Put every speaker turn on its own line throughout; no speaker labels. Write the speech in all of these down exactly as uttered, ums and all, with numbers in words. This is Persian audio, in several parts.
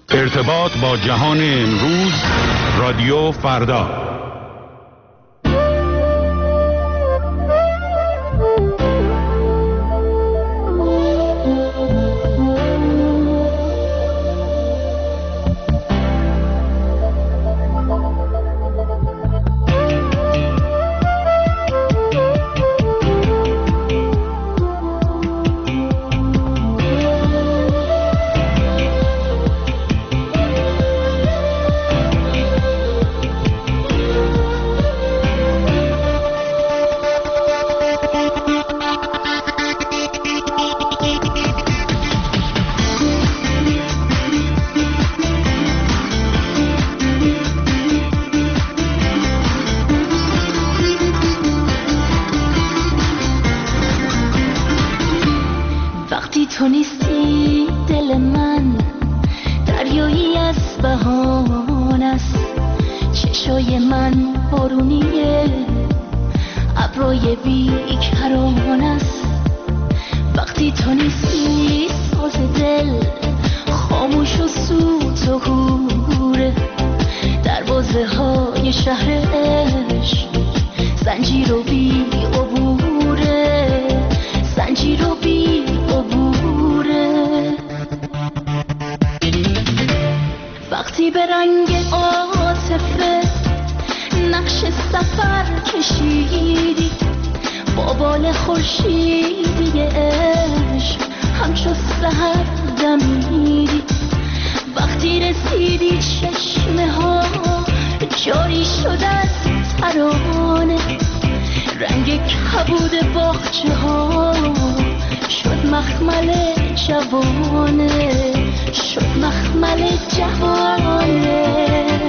ارتباط با جهان امروز، رادیو فردا.
تو نیستی دل من دریایی از بهانه است، چشای من بارونیه ابرای بیکران است. وقتی تو نیستی ساز دل خاموش و سوت و کوره، دروازه های شهر عشق زنجیر و بی عبوره، زنجیر و بی عبوره. وقتی به رنگ عاطفه نقش سفر کشیدی، با بال خورشیدی عشق همچو سحر دمیدی. وقتی رسیدی چشمه ها جاری شد از ترانه، رنگ کبود باغچه ها شد مخمل جوانه، شد مخمل جوانه.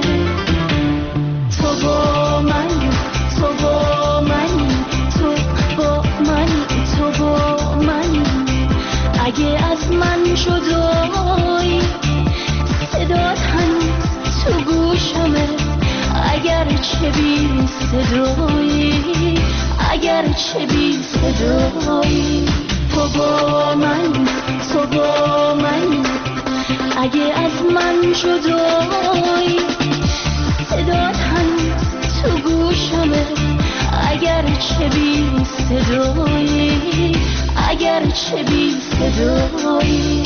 تو با منی، تو با منی، تو با منی، تو با منی. اگه از من جدایی صدات هنوز تو گوشمه، اگر چه بی صدایی، اگر چه بی صدایی. تو با منی، تو با منی. اگه از من جدایی صدات هنوز تو گوشمه، اگر چه بی صدایی، اگر چه بی صدایی.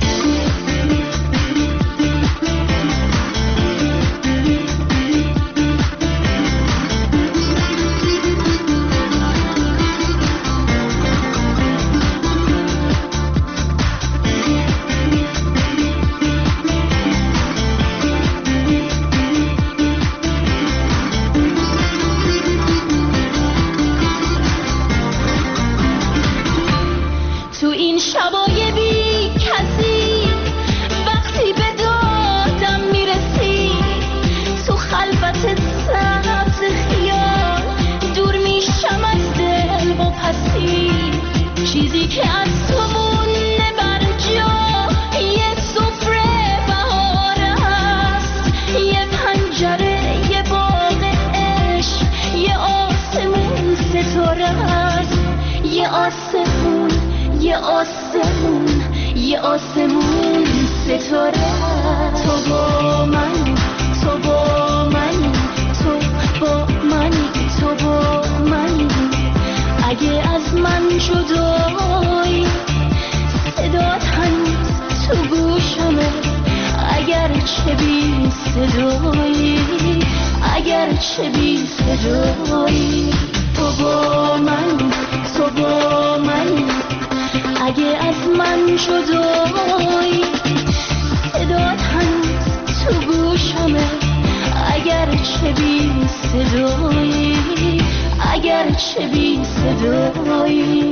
تو این شبای بی کسی وقتی به دادم میرسی، تو خلوت سبز خیال دور میشم از دل و پسی. چیزی که از تو مونده بر جا یه سفره بهار هست، یه پنجره، یه باغ عشق، یه آسمون ستاره هست، یه آسمون، یه آسمون، یه آسمون ستاره. تو با منی، تو با منی، تو با منی، تو با منی. اگه از من جدایی صدات هنوز تو گوشمه، اگر چه بی صدایی، اگر چه بی صدایی. تو با منی، تو با منی. اگه از من جدایی صدات هنوز تو گوشمه، اگر چه بی صدایی، اگر چه بی صدایی.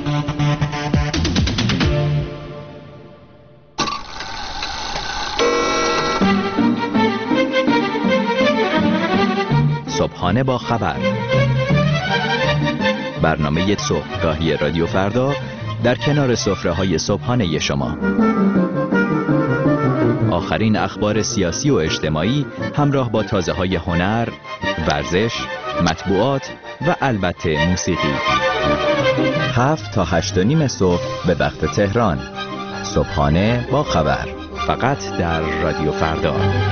صبحانه با خبر، برنامه صبحگاهی رادیو فردا در کنار سفره‌های صبحانه شما. آخرین اخبار سیاسی و اجتماعی همراه با تازه‌های هنر، ورزش، مطبوعات و البته موسیقی. هفت تا هشت و نیم صبح به وقت تهران. صبحانه با خبر. فقط در رادیو فردا.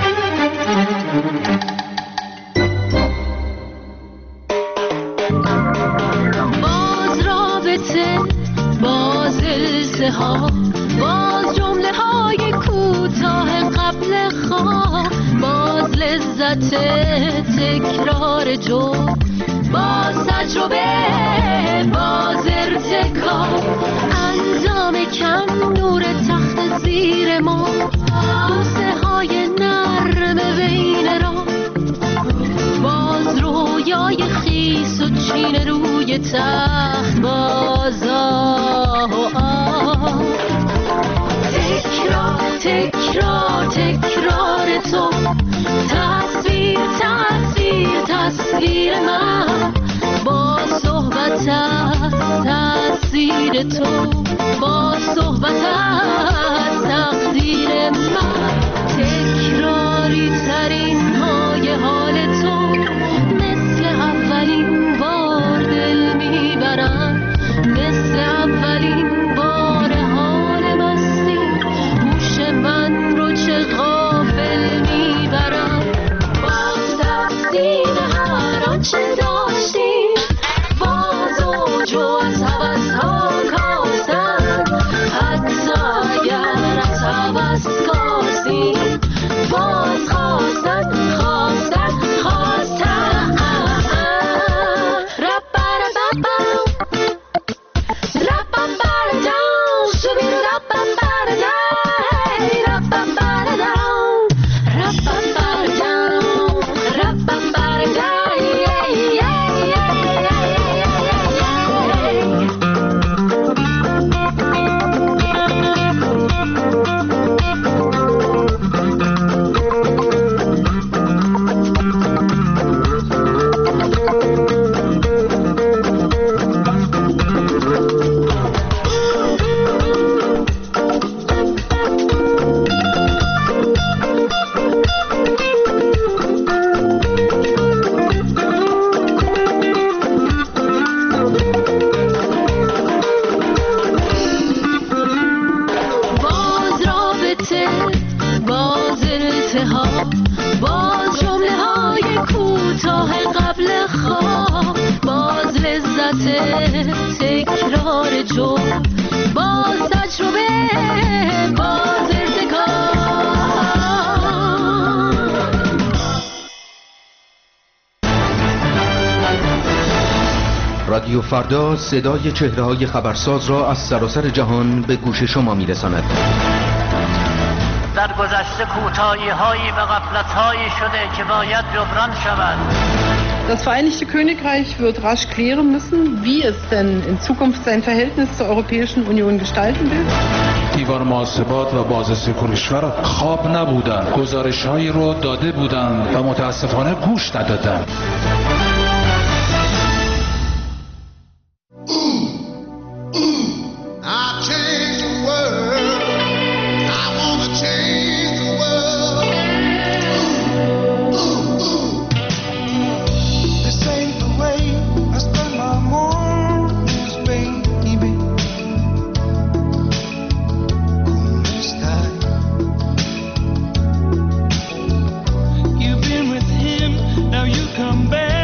باز رابطه، باز التهاب، باز جمله های کوتاه قبل خواب، باز لذت تکرار جمله، باز تجربه، باز ارتکاب، انجام کم، نور تخت زیر ما، بوسه های نرم بین را، باز رویای خیس و چین روی تخت، باز آه و آه، تکرار تکرار تکرار تو، تصویر تصویر تصویر من، با صحبت از تأثیر تو، با صحبت از تقدیر من، تکراری ترین های حال تو، مثل اولین بار دل میبرم، مثل اولین بار حال مستی، گوش من رو چه غافل میبرم، باز تقدیر هر آنچه داشتیم، باز اوج از هوس ها کاستن، حتی اگر از هوس کاستیم، باز خواستن خواستن خواستن، رپرپپم رپپردم شبیر رپپردم رپپردم رپپردم رپپردم. باز جمله های کوتاه قبل خواب، باز لذت تکرار جمله، باز تجربه، باز ارتکاب.
رادیو فردا صدای چهره‌های خبرساز را از سراسر جهان به گوش شما می‌رساند.
در گذشته کوتاهی‌هایی و غفلت‌هایی شده که باید جبران شود.
Das Vereinigte Königreich wird rasch klären müssen, wie es denn in Zukunft sein Verhältnis zur Europäischen Union gestalten will.
دیوار محاسبات و بازرسی کشور خواب نبودن، گزارش‌هایی رو داده بودن و متاسفانه گوش ندادن.
You've been with him, now you come back.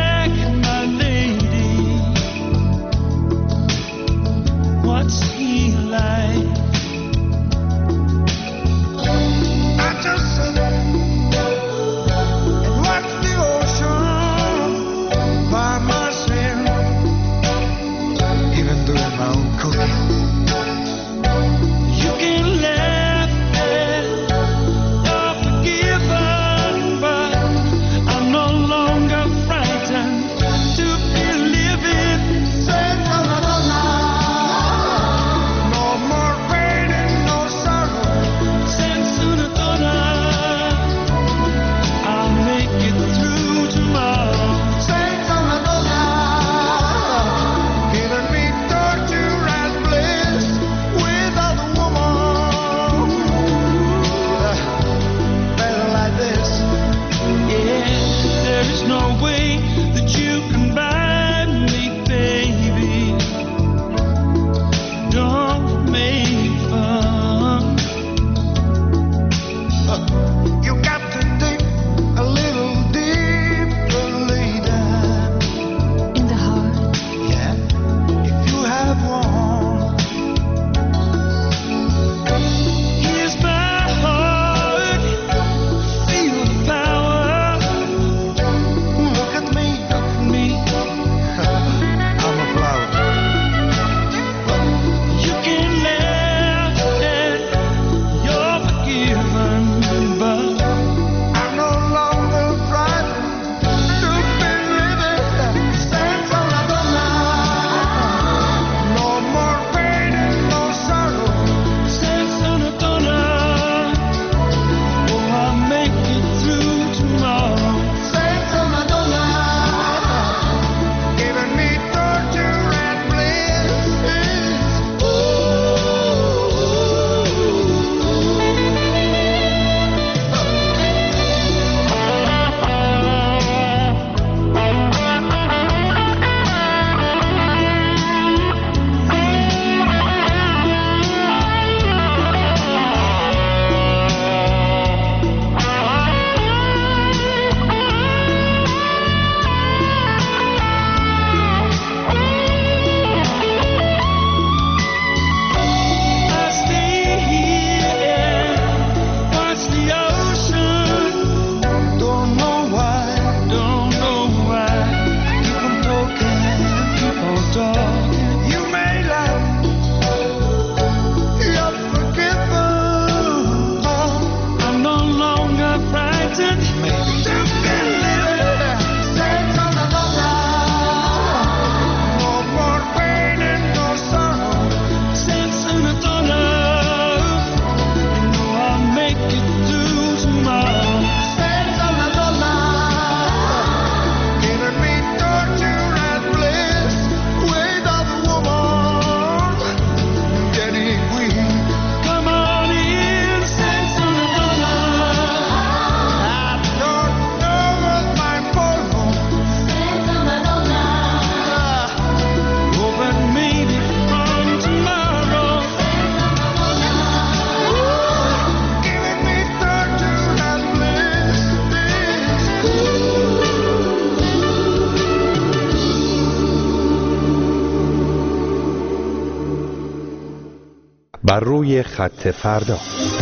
بر روی خط فردا.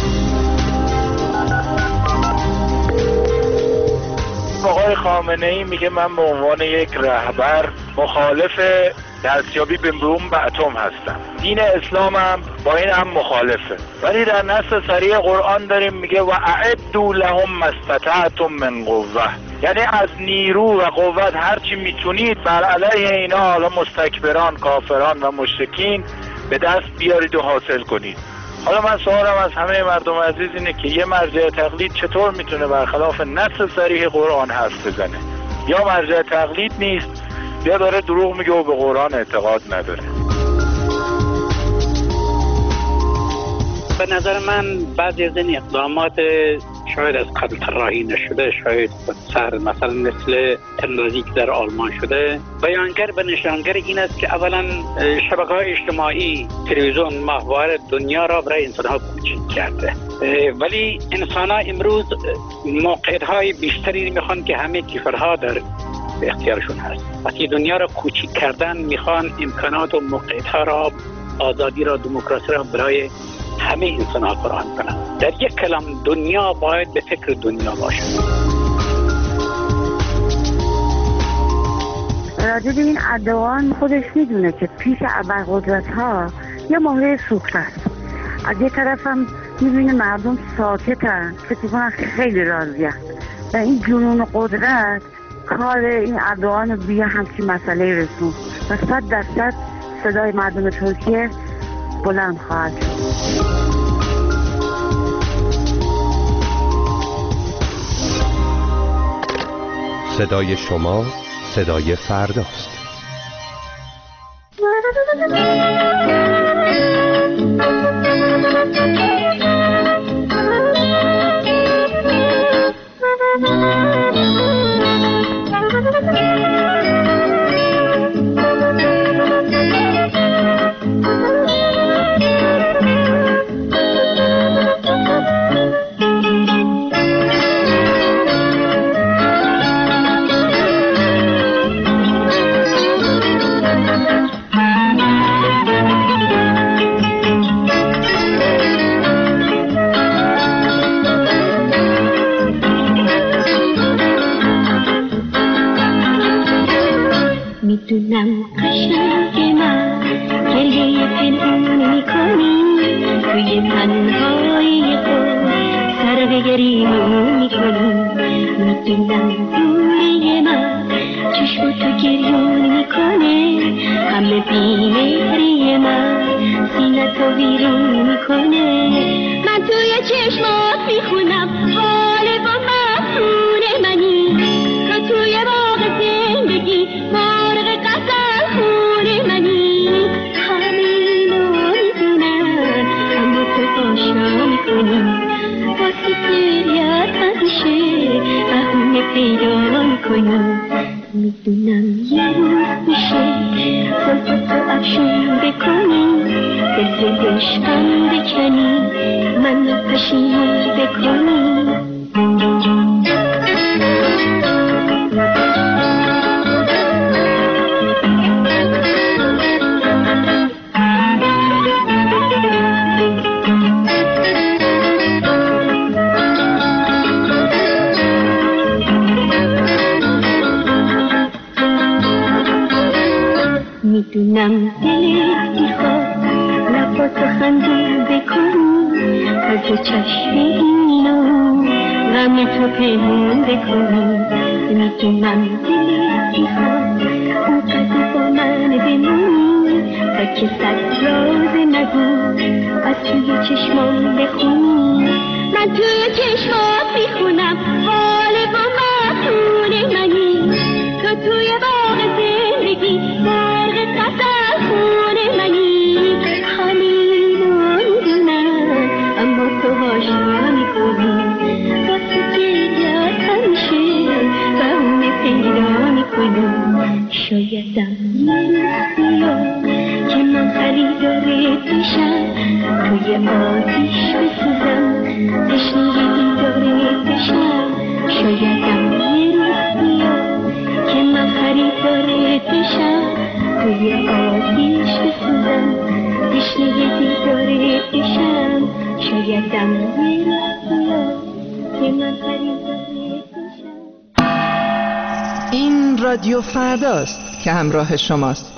آقای خامنه ای میگه من به عنوان یک رهبر مخالف دستیابی به بمب اتم هستم. دین اسلام هم با این هم مخالفه، ولی در نص صریح قرآن داریم میگه و اعدوا لهم ما استطعتم من قوه، یعنی از نیرو و قوت هرچی میتونید بر علیه اینا، حالا مستکبران، کافران و مشرکین، به دست بیارید و حاصل کنید. حالا من سوالم از همه مردم عزیز اینه که یه مرجع تقلید چطور میتونه برخلاف نص صریح قرآن حرف بزنه؟ یا مرجع تقلید نیست یا داره دروغ میگه و به قرآن اعتقاد نداره.
به نظر من بعضی از این اقدامات شاید از قبل طراحی نشده، شاید سر مثلا مثل تندازی که در آلمان شده، بیانگر به نشانگر این است که اولا شبکه‌های اجتماعی، تلویزیون، ماهواره دنیا را برای انسان‌ها کوچک کرده، ولی انسان‌ها امروز موقعیت‌های بیشتری میخوان که همه کیفرها در اختیارشون هست. وقتی دنیا را کوچک کردن میخوان امکانات و موقعیت‌ها را، آزادی را، دموکراسی را برای همه انسان ها فراهم کنند. در یک کلام دنیا باید به فکر دنیا باشد.
راجع به این ادعان خودش میدونه که پیش ابرقدرت ها یه مهره سوخته است. از یه طرف هم میبینه مردم ساکتن، فکر کنن خیلی راضیه و این جنون قدرت کار این ادعان رو بیه همچین مسئله رسون و صد درصد صدای مردم ترکیه بلند خواهد شد.
صدای شما صدای فرداست.
میدونم قشنگ من گریه پنهون میکنی، توی تنهایی خود سر به گریمون میکنی. میدونم دوری من چشم تو گریون میکنه، همه بیمهری من سینه تو بیرون میکنه. من توی چشمات میخونم حال با مفتون منی، تو توی باغ زندگی مرغ قسم خون منی. همه اینو میدونن اما تو آشنا میکنی، واسه گریت همیشه بهونه پیدا میکنی. میدونم یه روز میشه زلف تو افشون بکنی، دل عشقم بکنی، منو پشیمون بکنی. میدونم دلت میخواد لباتو خندون بکنی، از چشم اینو غم جون تو پنهون بکنی. میدونم دلت میخواد اونقدر با من بمونی تا که صد راز نگو از توی چشمام بخون. من توی چشمات میخونم حال با مفتون منی. تو توی باغ زندگی برق قصر خون منی. همین رو میدونم اما تو هاشا میکنی واسه گریت همیشه بهونه پیدا میکنی. شایدم یه روز بیاد که من خریدارت بشم توی آتیش بسوزم تشنه دیدارت بشم. شایدم یه روز بیاد که من خریدارت بشم توی آتیش بسوزم تشنه دیدارت بشم. شایدم یه روز بیاد که من خریدارت بشم.
این رادیو فرداست که همراه شماست.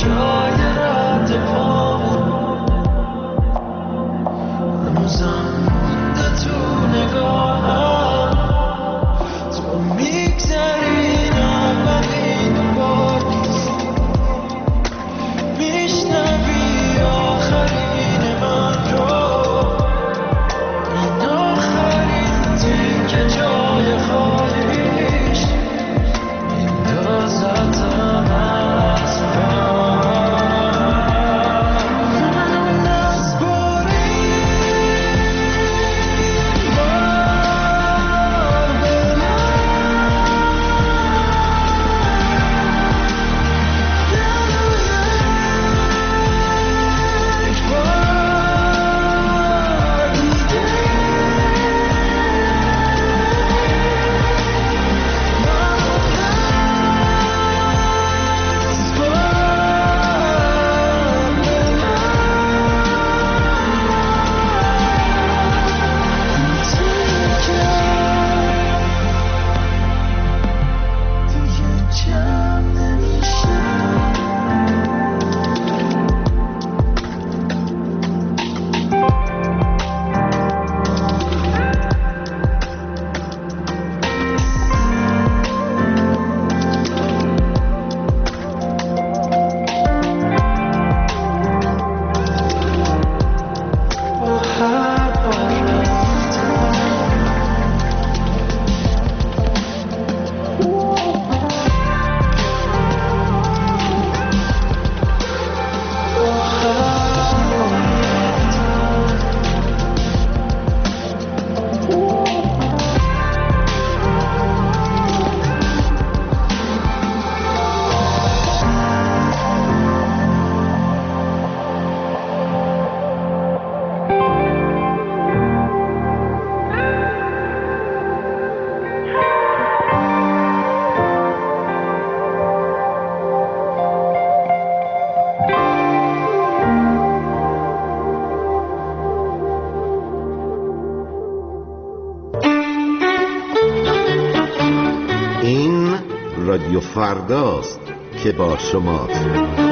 رادیو فرداست که با شماست.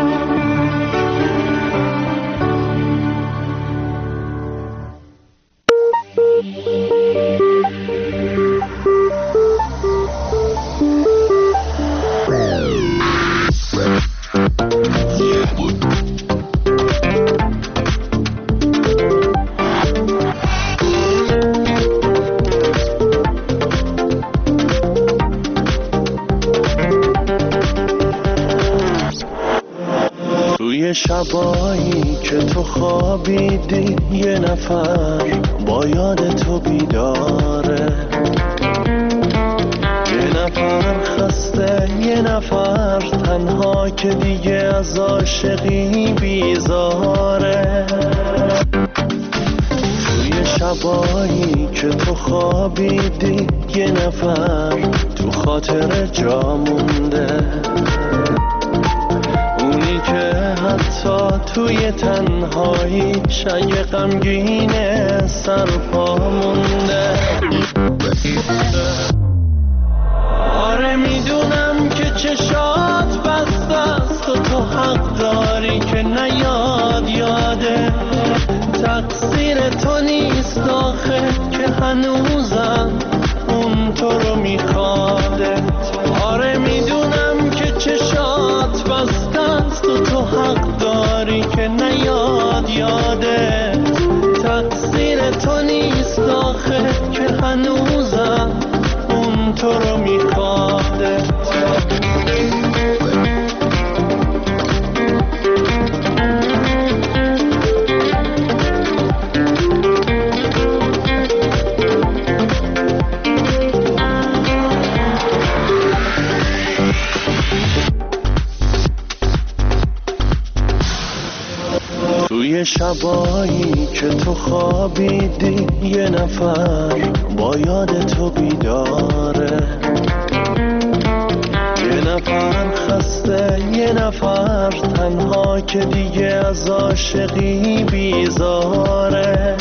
شبایی که تو خوابیدی یه نفر با یاد تو بیداره، یه نفر خسته، یه نفر تنها که دیگه از عاشقی بیزاره. توی شبایی که تو خوابیدی یه نفر تو خاطر جا مونده، اونی که حتی توی تنهایی شنگ غمگینه سر پا مونده. آره میدونم که چشات بسته است و تو حق داری که نیاد یاده، تقصیر تو نیست آخه که هنوزم اون تو رو میخواده. آره میدونم که چشات بسته است و تو حق داری که نیاد یاده، تقصیر تو نیست آخه که هنوزم اون تو رو میخواده. توی شبایی که تو خوابیدی یه نفر با یاد تو بیداره، یه نفر خسته، یه نفر تنها که دیگه از عاشقی بیزاره.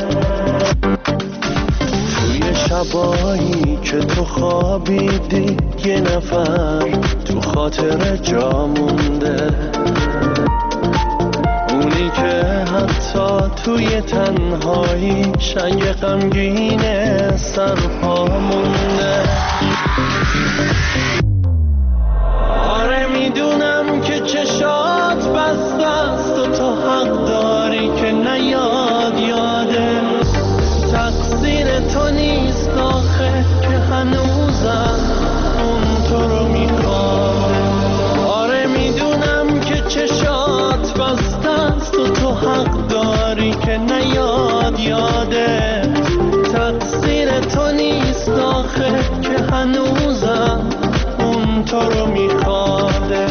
توی شبایی که تو خوابیدی یه نفر تو خاطر جا مونده، توی تنهایی شنگ غمگین سرپا مونده. آره میدونم که چشات بسته است و تو حق داری که نیاد یاده. تقصیر تو نیست آخه که هنوزم اون تو رو میخواد. آره میدونم که چشات بسته است و تو حق داری که نیاد یاده. تقصیر تو نیست آخه که هنوزم اون تو رو میخواده.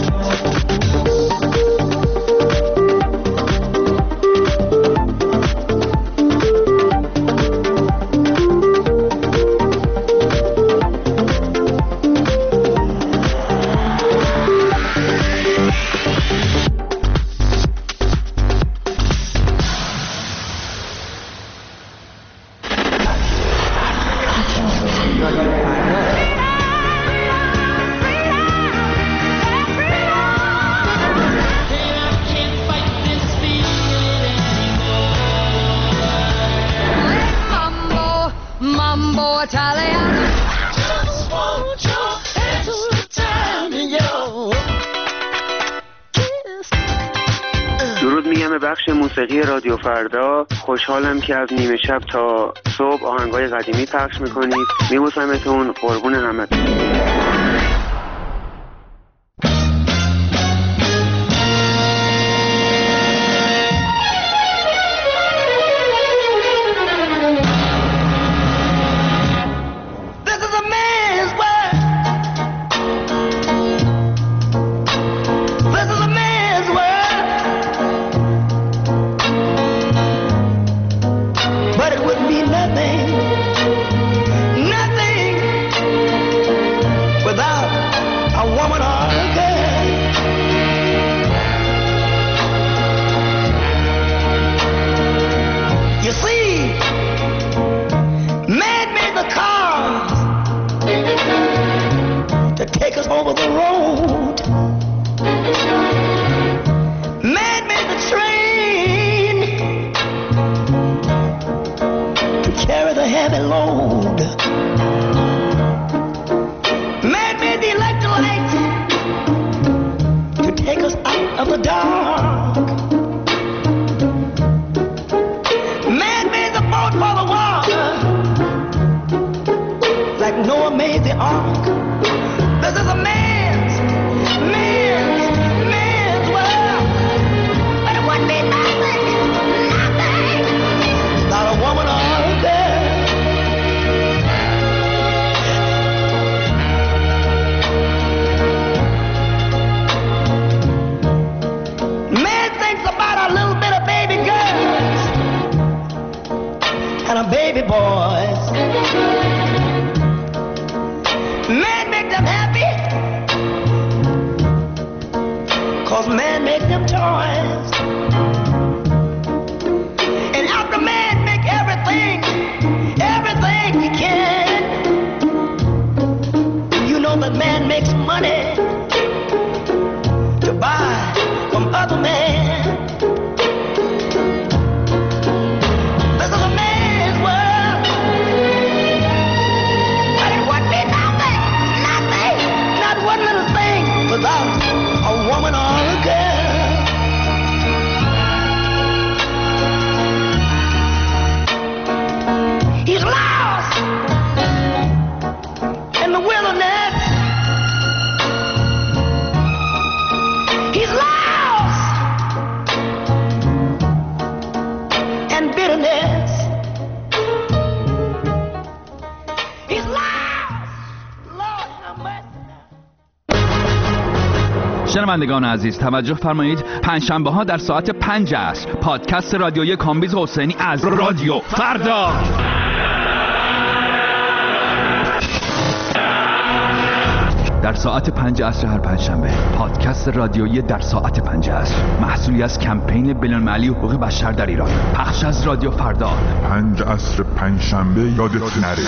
درود میگم به بخش موسیقی رادیو فردا. خوشحالم که از نیمه شب تا صبح آهنگای قدیمی پخش میکنید. میبوسمتون، قربون همتون.
Over the road, man made the train to carry the heavy load. Man made the electric light to take us out of the dark. Man made the boat for the water, like Noah made the ark. This is a man's, man's, man's world. But it wouldn't be nothing, nothing, not a woman or a girl. Man thinks about a little bit of baby girls and a baby boys. Man make them happy, cause man make them toys. And after man make everything, everything he can, you know that man makes money to buy from other men. This is a man's world, but it wouldn't be nothing, nothing, not one little thing without a woman or a girl. He's lost in the wilderness. He's lost in bitterness. He's lost. Lord have mercy.
شنوندگان عزیز توجه فرمایید. پنجشنبه ها در ساعت پنج عصر پادکست رادیویی کامبیز حسینی از رادیو فردا. در ساعت پنج عصر هر پنجشنبه پادکست رادیویی در ساعت پنج عصر، محصولی از کمپین بین‌المللی حقوق بشر در ایران، پخش از رادیو فردا.
پنج عصر پنجشنبه یادت نره.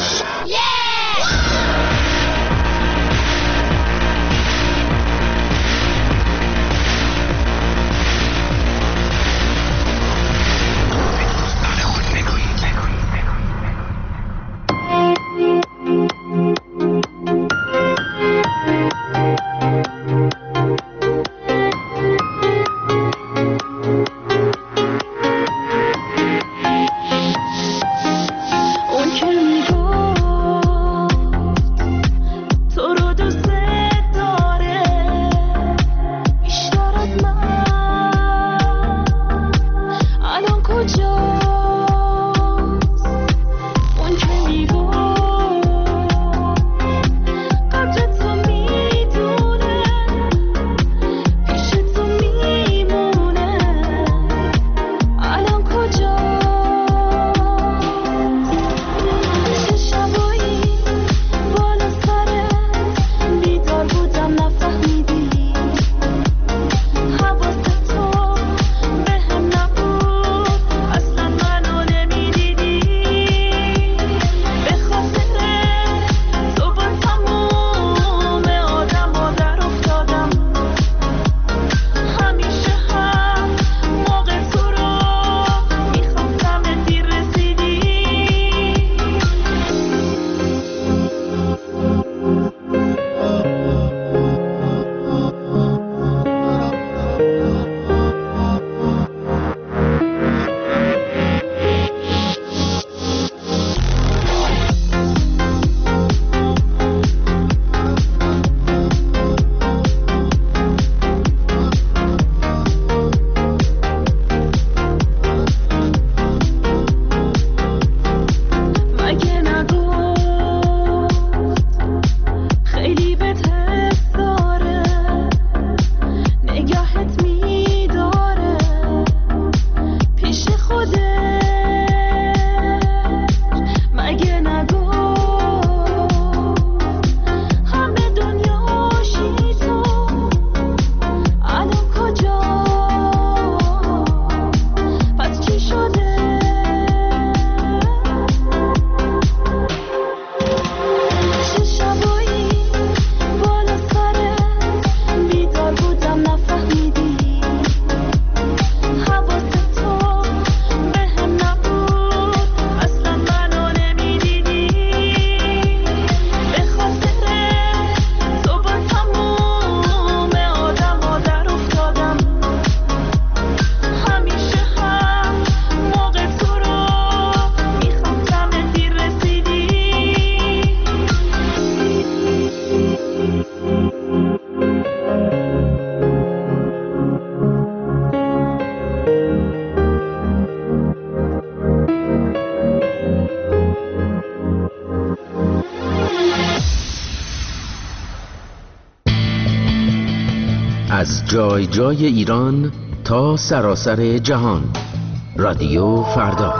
جای جای ایران تا سراسر جهان. رادیو فردا.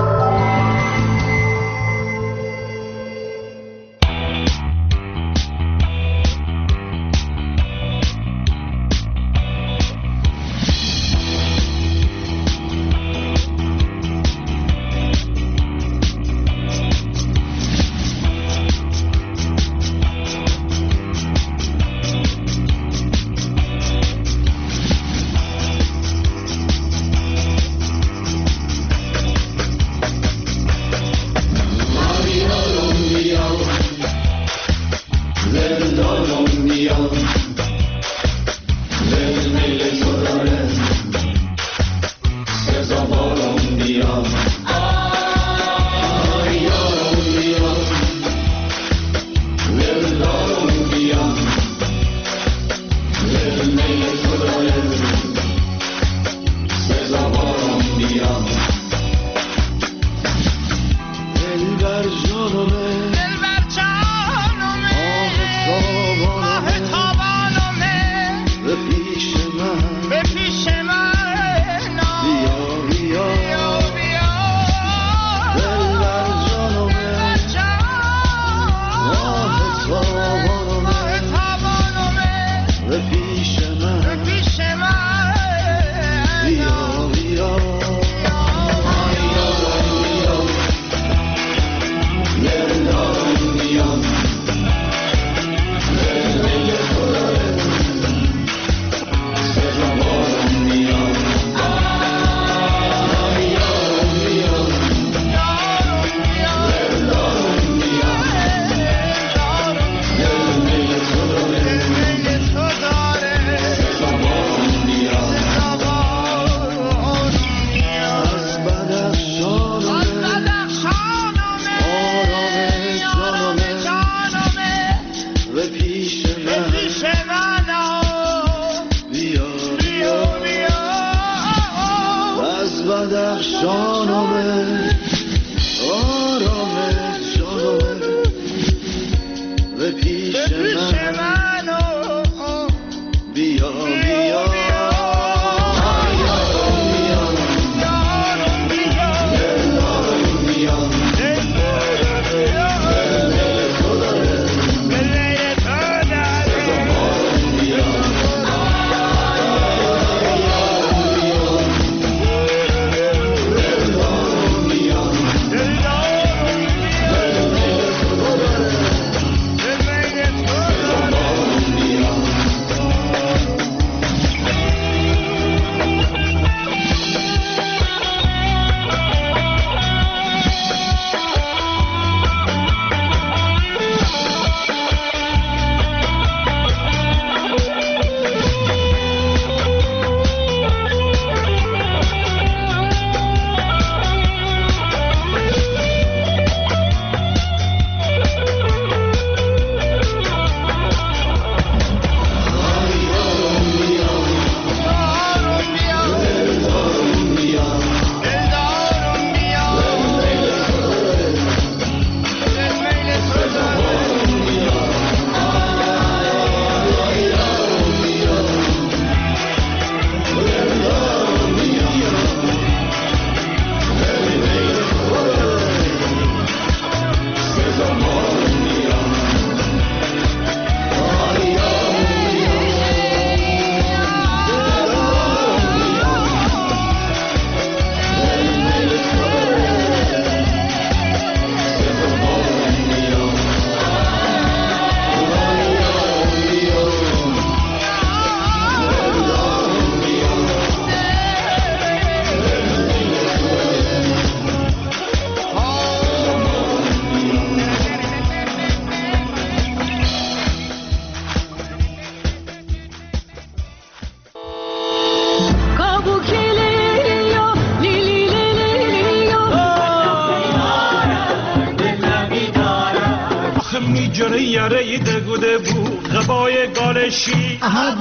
یاره دگوده بو غبای گالشی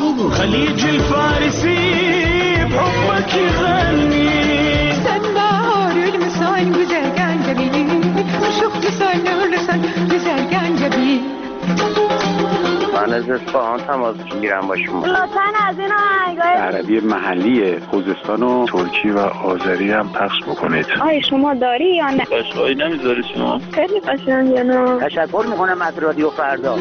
خلیج الفارسی بحبك غني
سنبار المسان güzel gencebi Şuh lisan lisan güzel gencebi
من من از اصفهان تماس میگیرم با شما.
لطفاً از این آهنگای
عربی محلی خوزستان و ترکی و آذری هم پخش بکنید.
آیا شما داری یا نه؟
قشنگی نمیذاری شما؟
خیلی قشنگه. نه
تشکر میکنم از رادیو فردا.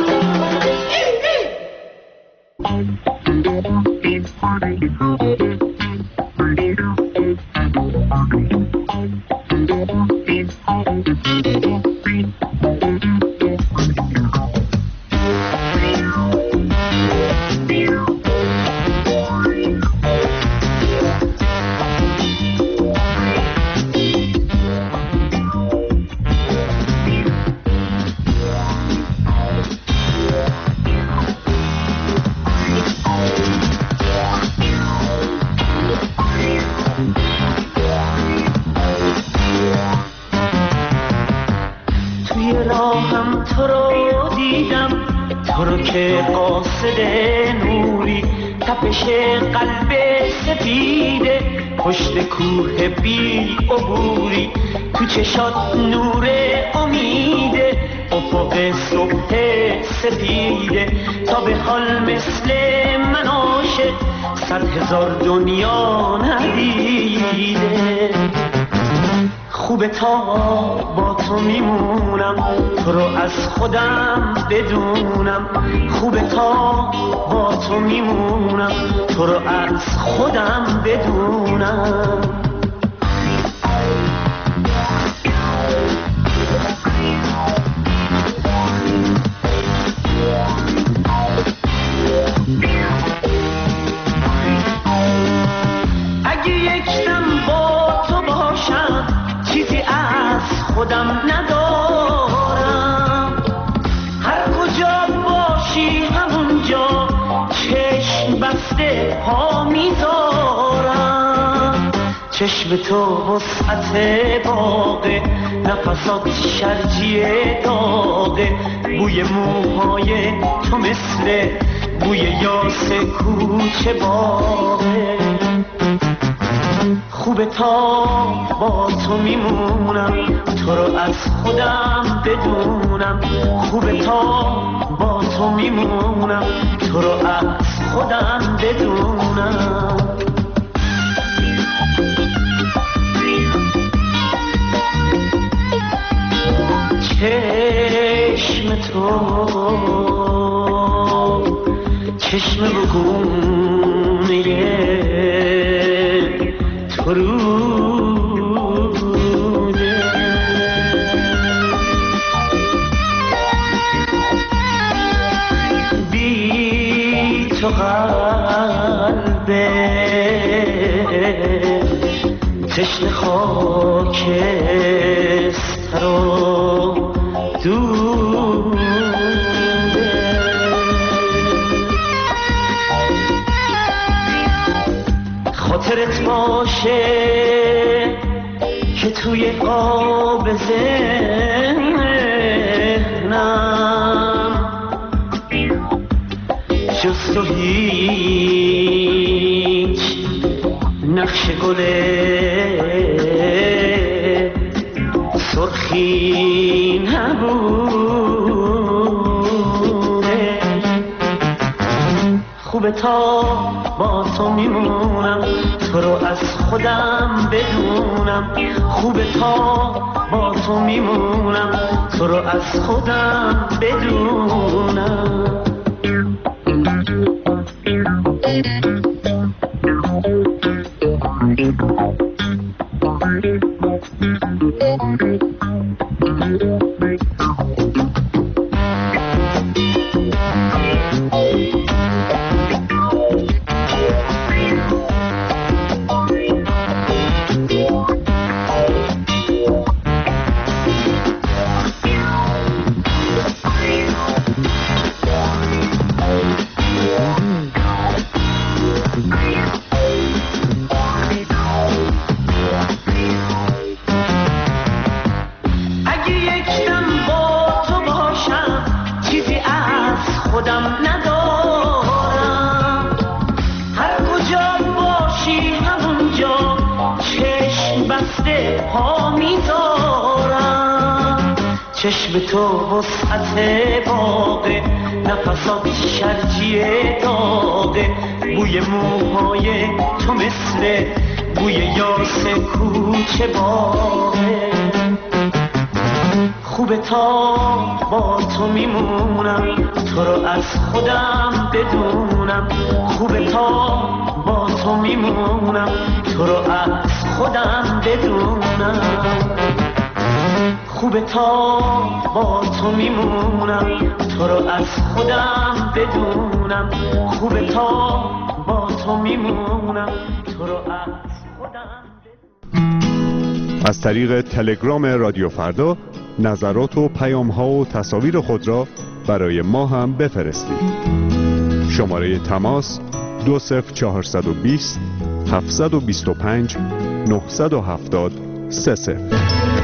قلب سفیده پشت کوه بی عبوری، تو چشات نور امیده، افق صبح سفیده، تا به حال مثل من عاشق صد هزار دنیا ندیده. خوبه تا با تو میمونم، تو رو از خودم بدونم. خوبه تا با تو میمونم، تو رو از خودم بدونم. اگه یک دم با تو باشم چیزی از خودم ندارم، هر کجا باشی همونجا چشم بسته پا میذارم. چشم تو وسعت باغه، نفسات شرجی داغه، بوی موهای تو مثل بوی یاس کوچه باغه. خوبه تا با تو میمونم، تو رو از خودم بدونم. خوبه تا با تو میمونم، تو رو از خودم بدونم. چشم تو چشم بگونه تو روده، بی تو قلبه تشنه خاکستر و دوده. خاطرت باشه که توی قاب ذهنم جز تو هیچ نقش گل سرخی نبوده. خوبه تا با تو میمونم، تو رو از خودم بدونم. خوبه تا با تو میمونم، تو رو از خودم بدونم. چشم تو وسعت باغه، نفسات شرجی داغه، بوی موهای تو مثل بوی یاس کوچه باغه. خوبه تا با تو میمونم، تو رو از خودم بدونم. خوبه تا با تو میمونم، تو رو از خودم بدونم. خوبه تا با تو میمونم، تو رو از خودم بدونم. خوبه تا با تو میمونم، تو رو از خودم بدونم.
از طریق تلگرام رادیو فردا نظرات و پیام ها و تصاویر خود را برای ما هم بفرستید. شماره تماس دو صفر چهارصد و بیست هفتصد و بیست و پنج نهصد و هفتاد سه صفر.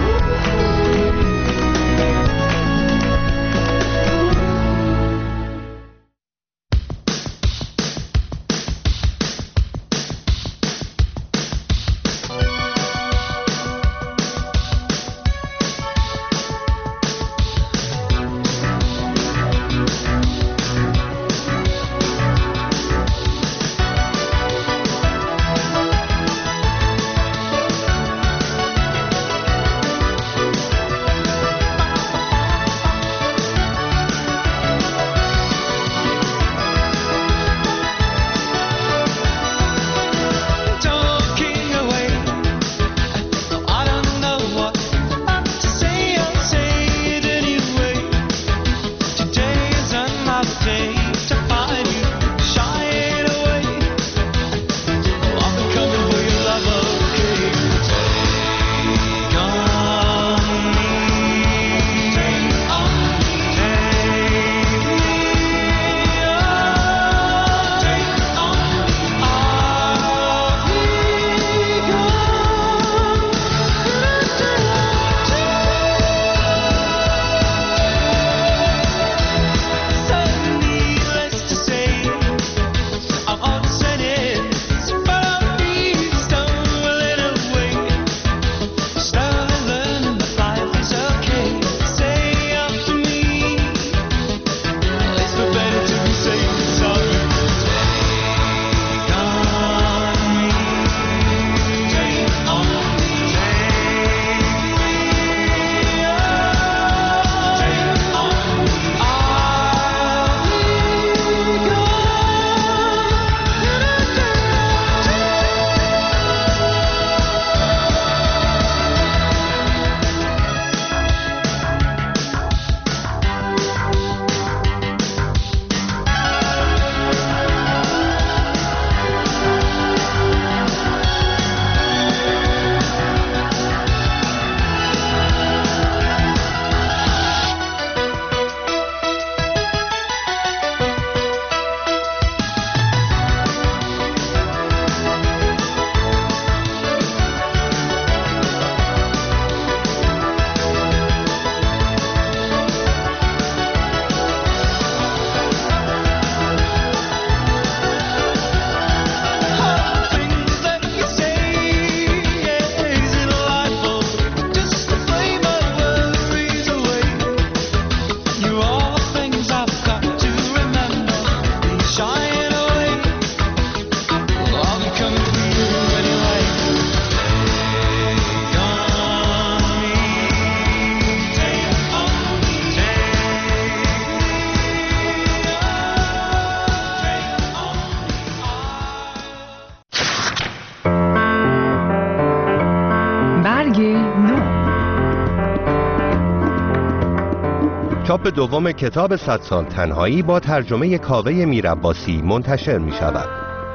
چاپ دوم کتاب صد سال تنهایی با ترجمه کاوه میرعباسی منتشر می شود.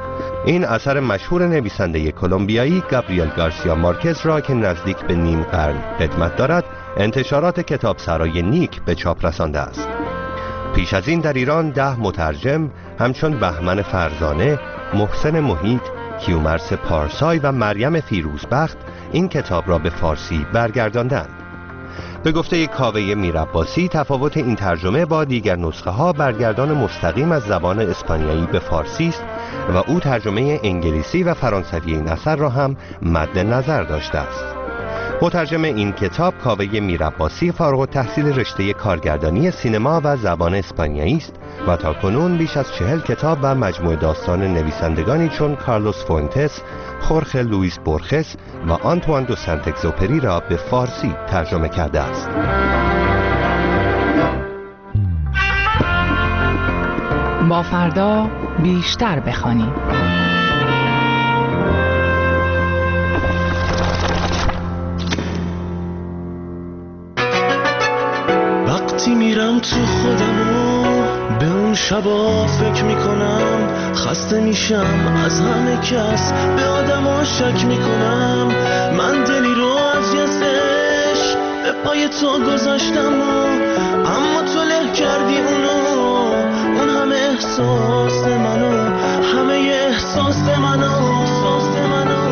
این اثر مشهور نویسنده کلمبیایی گابریل گارسیا مارکز را که نزدیک به نیم قرن قدمت دارد، انتشارات کتابسرای نیک به چاپ رسانده است. پیش از این در ایران ده مترجم همچون بهمن فرزانه، محسن محیط، کیومرث پارسای و مریم فیروزبخت این کتاب را به فارسی برگرداندند. به گفته کاوه میرعباسی، تفاوت این ترجمه با دیگر نسخه ها برگردان مستقیم از زبان اسپانیایی به فارسی است و او ترجمه انگلیسی و فرانسوی این اثر را هم مد نظر داشته است. مترجم این کتاب کاوه میرعباسی فارغ التحصیل رشته کارگردانی سینما و زبان اسپانیایی است و تاکنون بیش از چهل کتاب و مجموعه داستان نویسندگانی چون کارلوس فوئنتس، خورخ لوئیس بورخس و آنتوان دو سنت اگزوپری را به فارسی ترجمه کرده است.
با فردا بیشتر بخوانیم.
وقتی میرم تو خودمو به اون شبا فکر میکنم، خسته میشم از همه کس، به آدما شک میکنم. من دلی رو از یه زش به پای تو گذاشتم و اما تو له کردی اونو، اون همه احساس منو، همه احساس منو، احساس منو.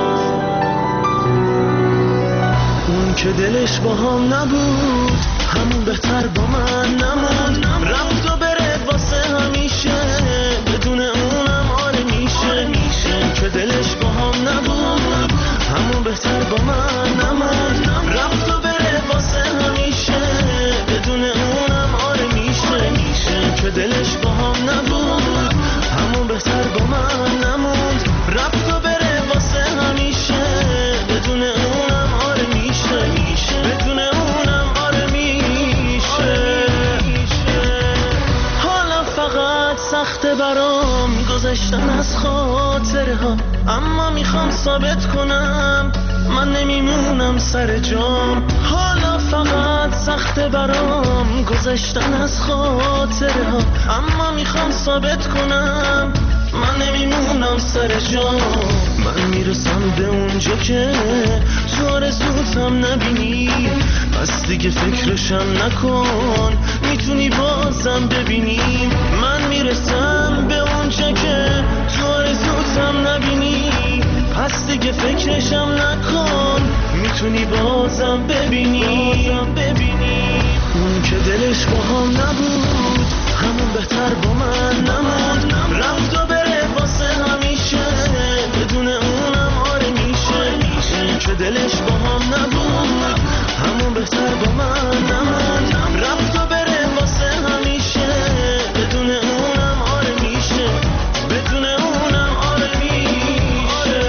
اون که دلش با هم نبود همون بهتر با من نموند، رفت و بره واسه همیشه، بدون اونم آره میشه. اون که دلش با هم نبود همون بهتر با من نموند، رفت و بره واسه همیشه، بدون اونم آره میشه. اون که دلش با هم نبود همون بهتر با من نموند، رفت و بره واسه همیشه، بدون اونم آره میشه، بدون اونم آره میشه. حالا فقط سخته برام گذشتن از خاطره ها، اما میخوام ثابت کنم من نمیمونم سر جام. حالا فقط سخته برام گذشتن از خاطره ها، اما میخوام ثابت کنم من نمیمونم سر جام. من میرسم به اونجا که تو آرزوتم نبینی، پس دیگه فکرشم نکن، میتونی بازم ببینی. من میرسم به اونجا که تو آرزوتم نبینی، پس دیگه فکرشم نکن، میتونی بازم ببینی. اون که دلش با هم نبود همون بهتر با من نموند، رفت و بره واسه همیشه، بدون اونم آره میشه. اون که دلش با هم نبود همون بهتر با من نموند، رفت و بره واسه همیشه، بدون اونم آره میشه، بدون اونم آره میشه.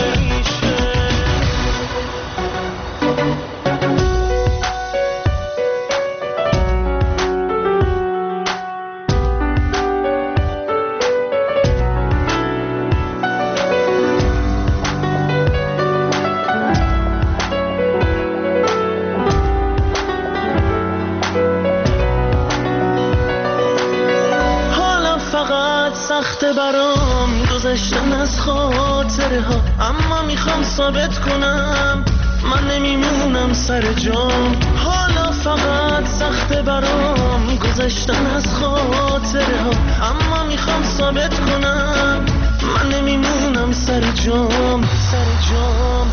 سخته برام گذشتن از خاطره ها، اما میخوام ثابت کنم من نمیمونم سر جام. حالا فقط سخته برام گذشتن از خاطره ها، اما میخوام ثابت کنم من نمیمونم سر جام، سر جام،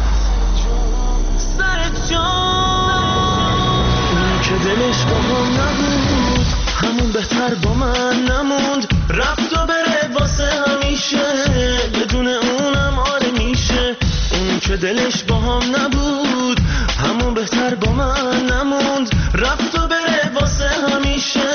سر جام. اون که دلش با هم نبود همون بهتر با من نموند، رفت و بره واسه همیشه، بدون اونم آره میشه. اون که دلش با هم نبود همون بهتر با من نموند، رفت و بره واسه همیشه،